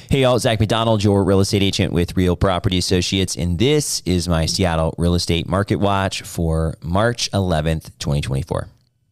Hey y'all, Zach McDonald, your real estate agent with Real Property Associates, and this is my Seattle Real Estate Market Watch for March 11th, 2024.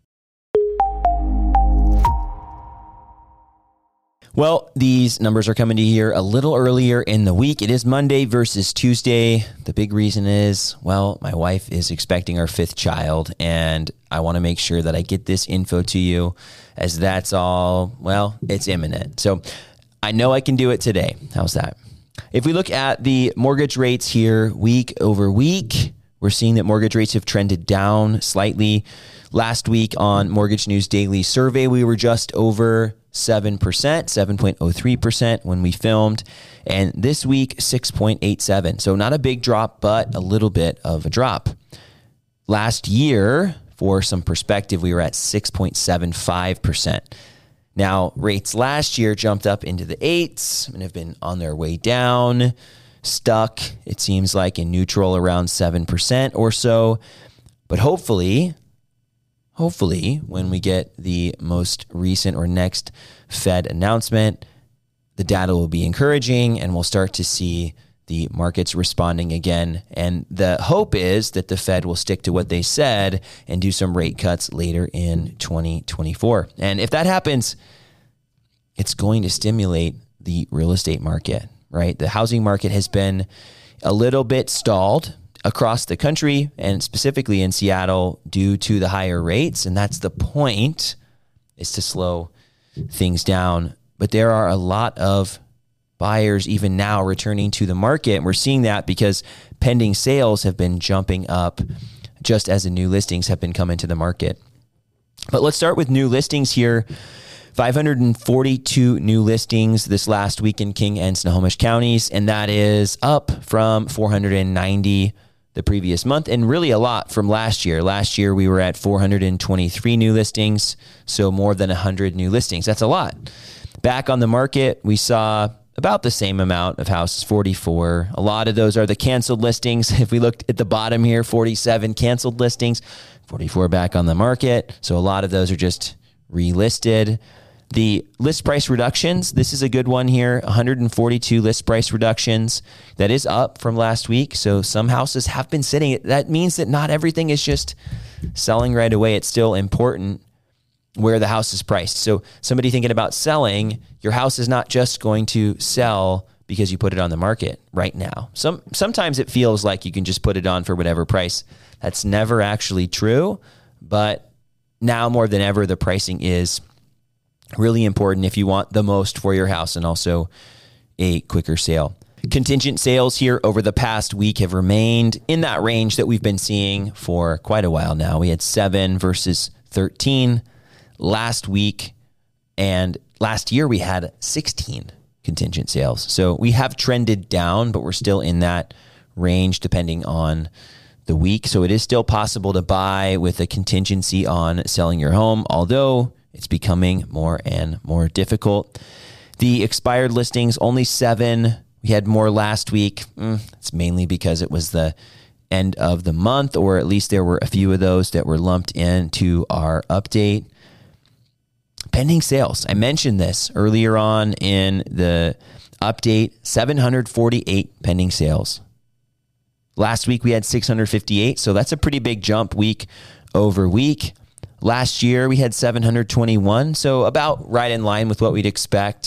Well, these numbers are coming to you here a little earlier in the week. It is Monday versus Tuesday. The big reason is, well, my wife is expecting our 5th child, and I want to make sure that I get this info to you as that's all, well, it's imminent. So I know I can do it today. How's that? If we look at the mortgage rates here week over week, we're seeing that mortgage rates have trended down slightly. Last week on Mortgage News Daily Survey, we were just over 7%, 7.03% when we filmed. And this week, 6.87. So not a big drop, but a little bit of a drop. Last year, for some perspective, we were at 6.75%. Now, rates last year jumped up into the 8s and have been on their way down, stuck, it seems like, in neutral around 7% or so. But hopefully, when we get the most recent or next Fed announcement, the data will be encouraging and we'll start to see the markets responding again. And the hope is that the Fed will stick to what they said and do some rate cuts later in 2024. And if that happens, it's going to stimulate the real estate market, right? The housing market has been a little bit stalled across the country and specifically in Seattle due to the higher rates. And that's the point, is to slow things down. But there are a lot of buyers even now returning to the market. And we're seeing that because pending sales have been jumping up just as the new listings have been coming to the market. But let's start with new listings here. 542 new listings this last week in King and Snohomish counties, and that is up from 490 the previous month, and really a lot from last year. Last year, we were at 423 new listings, so more than 100 new listings. That's a lot. Back on the market, we saw about the same amount of houses, 44. A lot of those are the canceled listings. If we looked at the bottom here, 47 canceled listings, 44 back on the market. So a lot of those are just relisted. The list price reductions, this is a good one here, 142 list price reductions. That is up from last week. So some houses have been sitting. That means that not everything is just selling right away. It's still important where the house is priced. So somebody thinking about selling, your house is not just going to sell because you put it on the market right now. Sometimes it feels like you can just put it on for whatever price. That's never actually true. But now more than ever, the pricing is really important if you want the most for your house and also a quicker sale. Contingent sales here over the past week have remained in that range that we've been seeing for quite a while now. We had 7 versus 13 last week, and last year we had 16 contingent sales. So we have trended down, but we're still in that range depending on the week. So it is still possible to buy with a contingency on selling your home, although it's becoming more and more difficult. The expired listings, only 7. We had more last week. It's mainly because it was the end of the month, or at least there were a few of those that were lumped into our update. Pending sales. I mentioned this earlier on in the update, 748 pending sales. Last week we had 658, so that's a pretty big jump week over week. Last year we had 721, so about right in line with what we'd expect.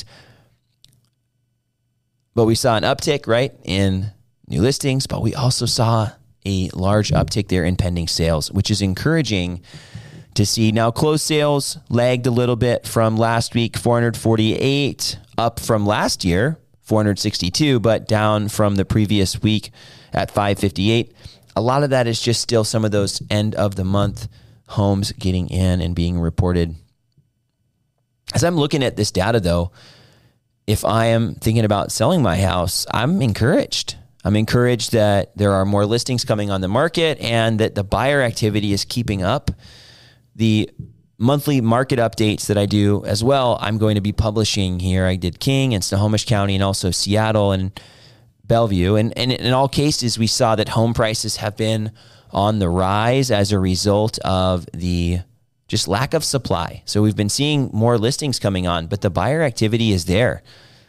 But we saw an uptick, right, in new listings, but we also saw a large uptick there in pending sales, which is encouraging to see. Now, closed sales lagged a little bit from last week, 448, up from last year, 462, but down from the previous week at 558. A lot of that is just still some of those end of the month homes getting in and being reported. As I'm looking at this data, though, if I am thinking about selling my house, I'm encouraged. I'm encouraged that there are more listings coming on the market and that the buyer activity is keeping up. The monthly market updates that I do as well, I'm going to be publishing here. I did King and Snohomish County and also Seattle and Bellevue. And in all cases, we saw that home prices have been on the rise as a result of the just lack of supply. So we've been seeing more listings coming on, but the buyer activity is there.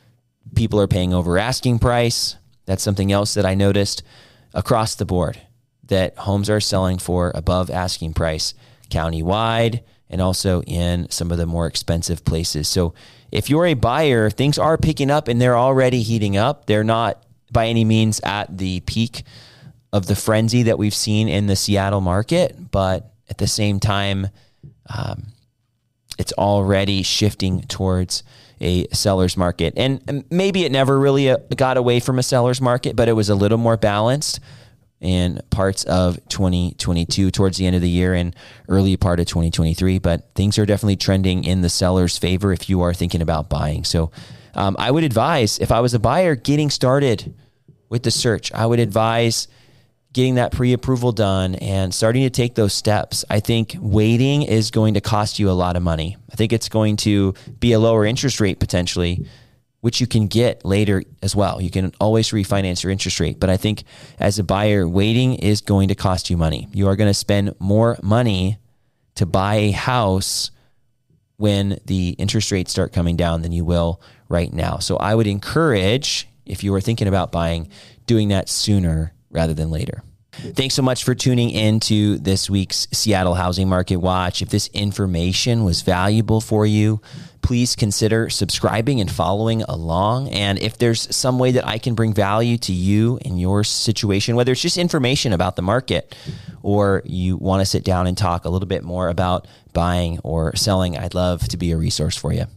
People are paying over asking price. That's something else that I noticed across the board, that homes are selling for above asking price countywide and also in some of the more expensive places. So if you're a buyer, things are picking up and they're already heating up. They're not by any means at the peak of the frenzy that we've seen in the Seattle market, but at the same time, it's already shifting towards a seller's market. And maybe it never really got away from a seller's market, but it was a little more balanced in parts of 2022 towards the end of the year and early part of 2023. But things are definitely trending in the seller's favor if you are thinking about buying. So I would advise, if I was a buyer, getting started with the search. I would advise getting that pre-approval done and starting to take those steps. I think waiting is going to cost you a lot of money. I think it's going to be a lower interest rate potentially, which you can get later as well. You can always refinance your interest rate. But I think as a buyer, waiting is going to cost you money. You are going to spend more money to buy a house when the interest rates start coming down than you will right now. So I would encourage, if you are thinking about buying, doing that sooner rather than later. Thanks so much for tuning in to this week's Seattle Housing Market Watch. If this information was valuable for you, please consider subscribing and following along. And if there's some way that I can bring value to you in your situation, whether it's just information about the market or you want to sit down and talk a little bit more about buying or selling, I'd love to be a resource for you.